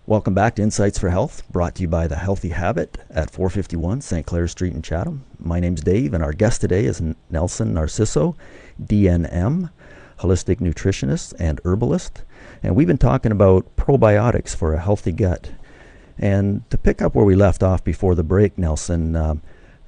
Welcome back to Insights for Health, brought to you by The Healthy Habit at 451 St. Clair Street in Chatham. My name's Dave, and our guest today is Nelson Narciso, DNM, holistic nutritionist and herbalist. And we've been talking about probiotics for a healthy gut. And to pick up where we left off before the break, Nelson,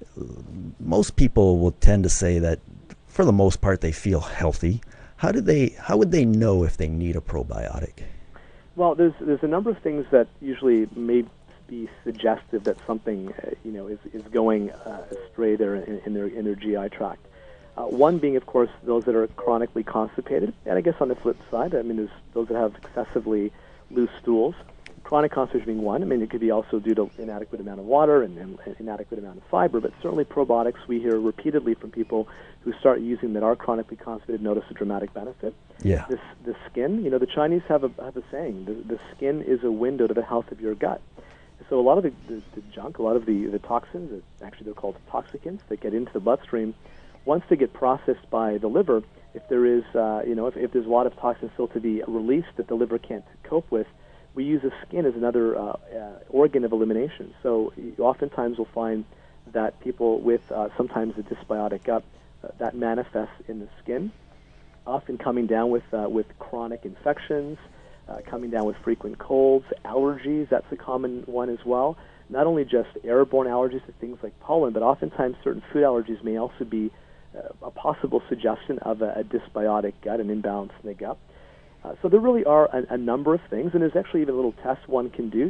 most people will tend to say that for the most part they feel healthy. How would they know if they need a probiotic? Well, there's a number of things that usually may be suggestive that something is going astray there in their GI tract. One being, of course, those that are chronically constipated, and I guess on the flip side, I mean, there's those that have excessively loose stools. Chronic constipation being one. I mean, it could be also due to inadequate amount of water and inadequate amount of fiber, but certainly probiotics, we hear repeatedly from people who start using that are chronically constipated notice a dramatic benefit. Yeah. The skin, the Chinese have a saying, the skin is a window to the health of your gut. So a lot of the junk, a lot of the toxins, actually they're called toxicants, that get into the bloodstream, once they get processed by the liver, if there is, if there's a lot of toxins still to be released that the liver can't cope with, we use the skin as another organ of elimination. So oftentimes we'll find that people with sometimes a dysbiotic gut, that manifests in the skin, often coming down with chronic infections, coming down with frequent colds, allergies. That's a common one as well. Not only just airborne allergies to things like pollen, but oftentimes certain food allergies may also be a possible suggestion of a dysbiotic gut, an imbalance in the gut. So there really are a number of things, and there's actually even a little test one can do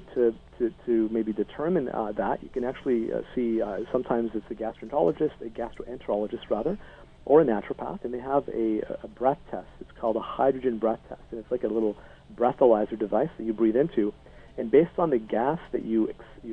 to maybe determine that. You can actually see sometimes it's a gastroenterologist rather, or a naturopath, and they have a breath test. It's called a hydrogen breath test, and it's like a little breathalyzer device that you breathe into, and based on the gas that you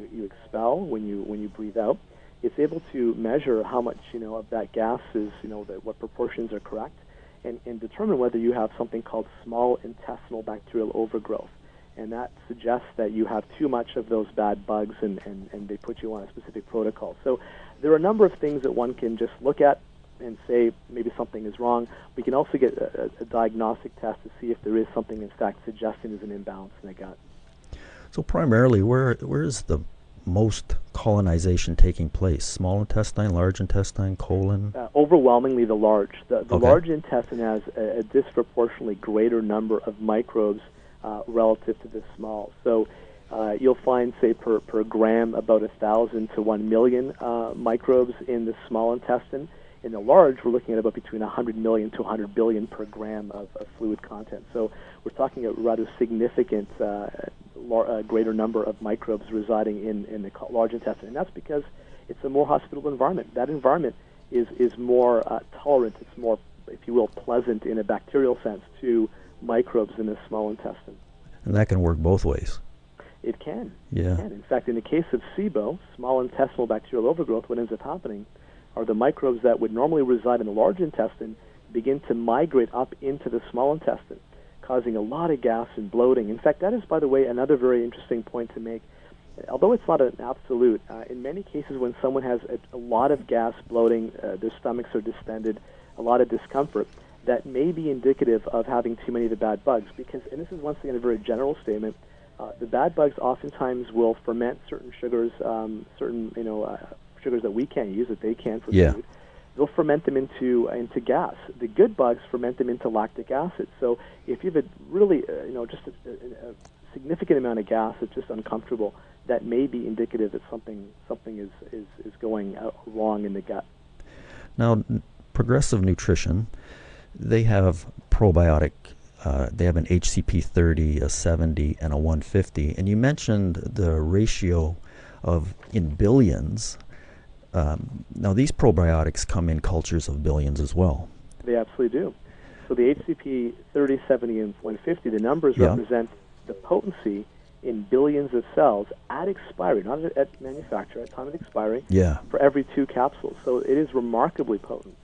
expel when you breathe out, it's able to measure how much of that gas is what proportions are correct. And determine whether you have something called small intestinal bacterial overgrowth. And that suggests that you have too much of those bad bugs, and they put you on a specific protocol. So there are a number of things that one can just look at and say maybe something is wrong. We can also get a diagnostic test to see if there is something, in fact, suggesting there's an imbalance in the gut. So primarily, where is the most colonization taking place? Small intestine, large intestine, colon? Overwhelmingly the large. The Okay. large intestine has a disproportionately greater number of microbes relative to the small. So you'll find, say, per gram, about 1,000 to 1 million microbes in the small intestine. In the large, we're looking at about between 100 million to 100 billion per gram of fluid content. So we're talking a rather significant greater number of microbes residing in the large intestine. And that's because it's a more hospitable environment. That environment is more tolerant, it's more, if you will, pleasant in a bacterial sense to microbes in the small intestine. And that can work both ways. It can. Yeah. It can. In fact, in the case of SIBO, small intestinal bacterial overgrowth, what ends up happening are the microbes that would normally reside in the large intestine begin to migrate up into the small intestine, causing a lot of gas and bloating. In fact, that is, by the way, another very interesting point to make. Although it's not an absolute, in many cases when someone has a lot of gas, bloating, their stomachs are distended, a lot of discomfort, that may be indicative of having too many of the bad bugs. Because, and this is once again a very general statement, the bad bugs oftentimes will ferment certain sugars, sugars that we can't use that they can for food. They'll ferment them into gas. The good bugs ferment them into lactic acid. So if you have a really, just a significant amount of gas that's just uncomfortable, that may be indicative that something is going wrong in the gut. Now, Progressive Nutrition, they have probiotic. They have an HCP 30, a 70, and a 150. And you mentioned the ratio of in billions. Now, these probiotics come in cultures of billions as well. They absolutely do. So the HCP 30, 70, and 150, the numbers represent the potency in billions of cells at expiry, not at manufacture, at time of expiry, for every 2 capsules. So it is remarkably potent.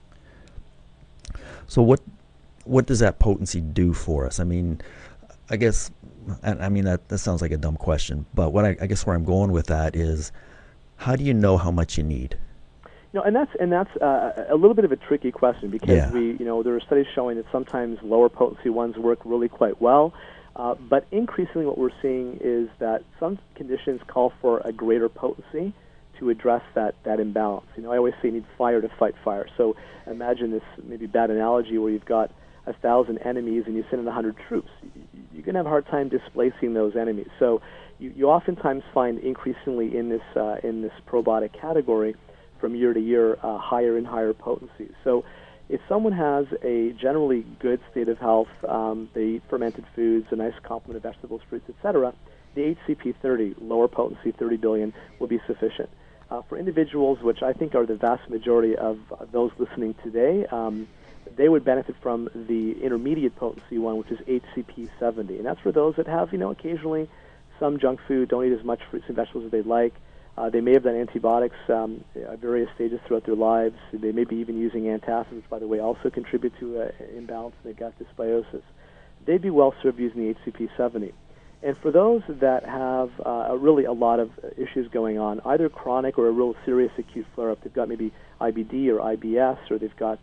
So what does that potency do for us? I mean, I guess, that sounds like a dumb question, but what I guess where I'm going with that is, how do you know how much you need? And that's a little bit of a tricky question because there are studies showing that sometimes lower potency ones work really quite well. But increasingly what we're seeing is that some conditions call for a greater potency to address that imbalance. I always say you need fire to fight fire. So imagine this maybe bad analogy where you've got 1,000 enemies and you send in 100 troops. You're going to have a hard time displacing those enemies. So you oftentimes find increasingly in this probiotic category from year to year higher and higher potencies. So if someone has a generally good state of health, they eat fermented foods, a nice complement of vegetables, fruits, etc., the HCP 30, lower potency 30 billion, will be sufficient. For individuals, which I think are the vast majority of those listening today, they would benefit from the intermediate potency one, which is HCP 70. And that's for those that have, occasionally some junk food, don't eat as much fruits and vegetables as they'd like. They may have done antibiotics at various stages throughout their lives. They may be even using antacids, which, by the way, also contribute to imbalance in the gut dysbiosis. They'd be well served using the HCP 70. And for those that have really a lot of issues going on, either chronic or a real serious acute flare-up, they've got maybe IBD or IBS, or they've got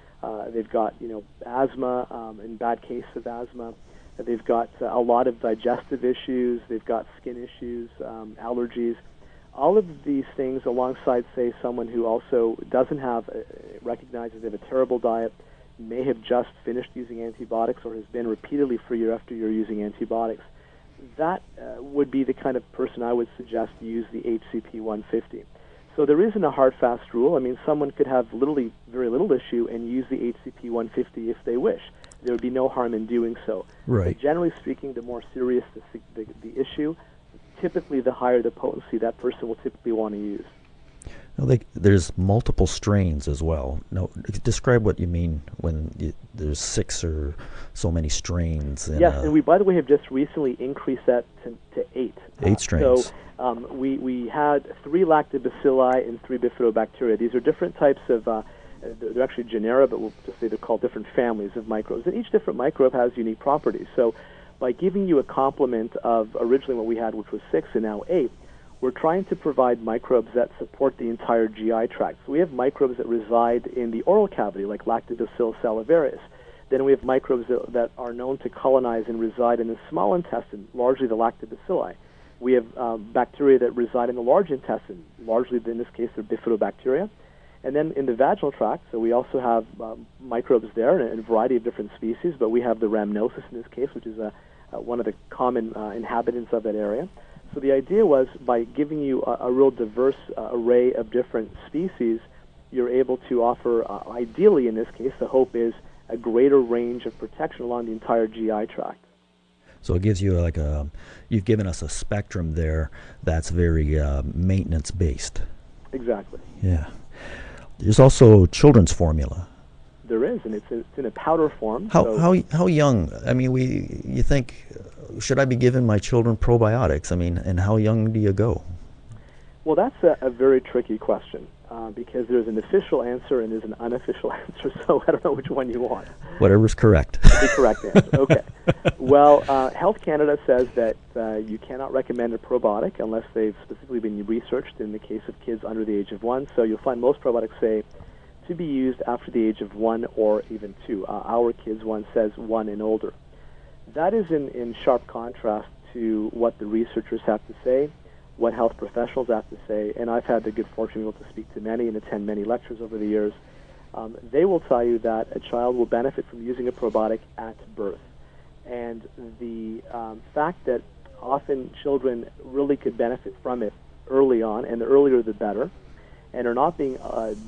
asthma, in bad case of asthma. They've got a lot of digestive issues. They've got skin issues, allergies. All of these things, alongside, say, someone who also doesn't have, recognizes they have a terrible diet, may have just finished using antibiotics or has been repeatedly for year after year using antibiotics. That would be the kind of person I would suggest use the HCP 150. So there isn't a hard, fast rule. I mean, someone could have literally very little issue and use the HCP 150 if they wish. There would be no harm in doing so. Right. But generally speaking, the more serious the issue, typically the higher the potency that person will typically want to use. Now, there's multiple strains as well. Now, describe what you mean when there's 6 or so many strains. Yes, and we, by the way, have just recently increased that to 8. 8 strains. So we had 3 lactobacilli and 3 bifidobacteria. These are different types of, they're actually genera, but we'll just say they're called different families of microbes. And each different microbe has unique properties. So by giving you a complement of originally what we had, which was 6, and now 8, we're trying to provide microbes that support the entire GI tract. So we have microbes that reside in the oral cavity, like Lactobacillus salivarius. Then we have microbes that are known to colonize and reside in the small intestine, largely the lactobacilli. We have bacteria that reside in the large intestine, largely, in this case, they're bifidobacteria. And then in the vaginal tract, so we also have microbes there in a variety of different species, but we have the rhamnosus in this case, which is one of the common inhabitants of that area. So the idea was, by giving you a real diverse array of different species, you're able to offer, ideally in this case, the hope is a greater range of protection along the entire GI tract. So it gives you you've given us a spectrum there that's very maintenance-based. Exactly. Yeah. There's also children's formula. There is, and it's in a powder form. How young? I mean, you think, should I be giving my children probiotics? I mean, and how young do you go? Well, that's a very tricky question because there's an official answer and there's an unofficial answer, so I don't know which one you want. Whatever's correct. The correct answer, okay. Well, Health Canada says that you cannot recommend a probiotic unless they've specifically been researched in the case of kids under the age of 1. So you'll find most probiotics say to be used after the age of 1 or even 2. Our kids one says 1 and older. That is in sharp contrast to what the researchers have to say, what health professionals have to say, and I've had the good fortune to be able to speak to many and attend many lectures over the years. They will tell you that a child will benefit from using a probiotic at birth. And the fact that often children really could benefit from it early on, and the earlier the better, and are not being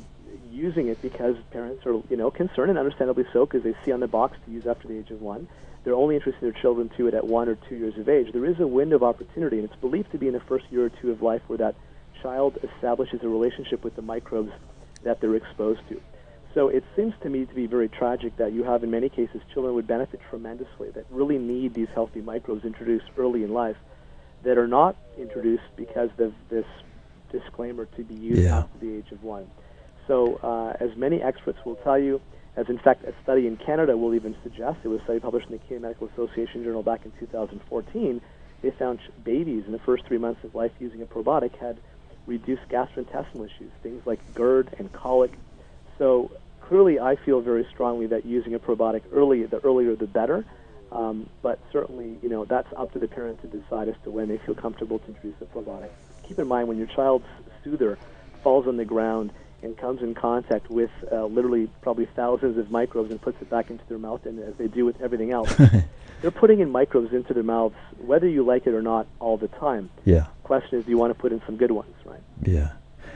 using it because parents are, concerned, and understandably so, because they see on the box to use after the age of 1. They're only interested in their children to it at 1 or 2 years of age. There is a window of opportunity, and it's believed to be in the first year or 2 of life where that child establishes a relationship with the microbes that they're exposed to. So it seems to me to be very tragic that you have, in many cases, children would benefit tremendously that really need these healthy microbes introduced early in life that are not introduced because of this disclaimer to be used after the age of 1. So as many experts will tell you, as in fact a study in Canada will even suggest, it was a study published in the Canadian Medical Association Journal back in 2014, they found babies in the first 3 months of life using a probiotic had reduced gastrointestinal issues, things like GERD and colic. So clearly I feel very strongly that using a probiotic early, the earlier the better. But certainly, that's up to the parent to decide as to when they feel comfortable to introduce a probiotic. Keep in mind, when your child's soother falls on the ground and comes in contact with literally probably thousands of microbes and puts it back into their mouth, and as they do with everything else, they're putting in microbes into their mouths, whether you like it or not, all the time. Yeah. Question is, do you want to put in some good ones, right? Yeah.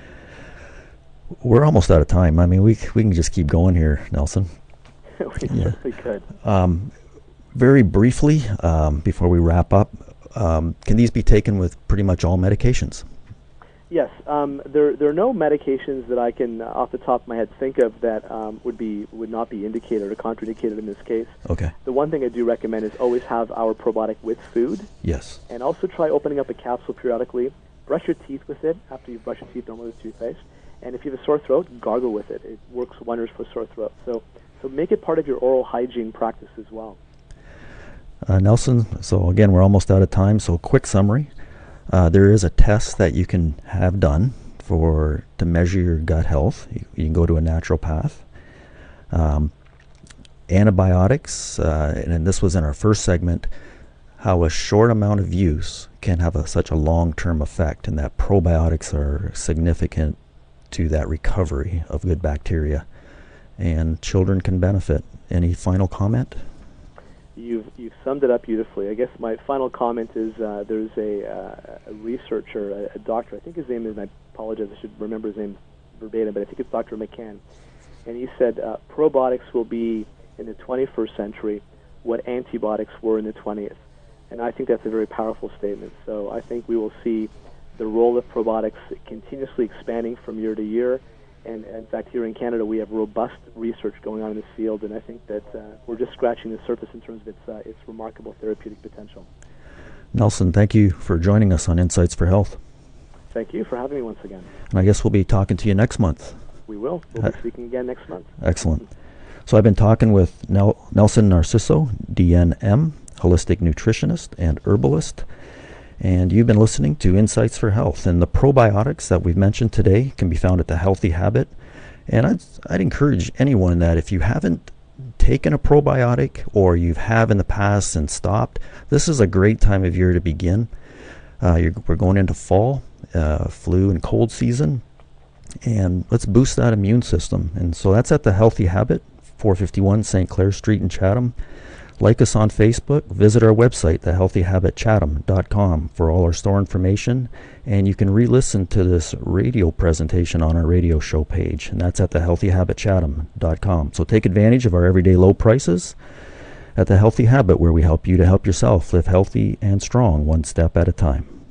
We're almost out of time. I mean, we can just keep going here, Nelson. We certainly could. Very briefly, before we wrap up, can these be taken with pretty much all medications? Yes. There are no medications that I can, off the top of my head, think of that would not be indicated or contraindicated in this case. Okay. The one thing I do recommend is always have our probiotic with food. Yes. And also try opening up a capsule periodically. Brush your teeth with it after you brush your teeth normally with toothpaste. And if you have a sore throat, gargle with it. It works wonders for sore throat. So make it part of your oral hygiene practice as well. Nelson, so again, we're almost out of time, so quick summary. There is a test that you can have done to measure your gut health. You can go to a naturopath. Antibiotics, and this was in our first segment, how a short amount of use can have such a long-term effect, and that probiotics are significant to that recovery of good bacteria, and children can benefit. Any final comment? You've summed it up beautifully. I guess my final comment is there's a researcher, a doctor, I think his name is, and I apologize, I should remember his name verbatim, but I think it's Dr. McCann, and he said probiotics will be in the 21st century what antibiotics were in the 20th, and I think that's a very powerful statement. So I think we will see the role of probiotics continuously expanding from year to year. And in fact, here in Canada, we have robust research going on in this field, and I think that we're just scratching the surface in terms of its remarkable therapeutic potential. Nelson, thank you for joining us on Insights for Health. Thank you for having me once again. And I guess we'll be talking to you next month. We will. We'll be speaking again next month. Excellent. So I've been talking with Nelson Narciso, DNM, holistic nutritionist and herbalist. And you've been listening to Insights for Health. And the probiotics that we've mentioned today can be found at The Healthy Habit. And I'd encourage anyone that if you haven't taken a probiotic or you have in the past and stopped, this is a great time of year to begin. We're going into fall, flu and cold season. And let's boost that immune system. And so that's at The Healthy Habit, 451 St. Clair Street in Chatham. Like us on Facebook, visit our website, thehealthyhabitchatham.com, for all our store information, and you can re-listen to this radio presentation on our radio show page, and that's at thehealthyhabitchatham.com. So take advantage of our everyday low prices at The Healthy Habit, where we help you to help yourself live healthy and strong, one step at a time.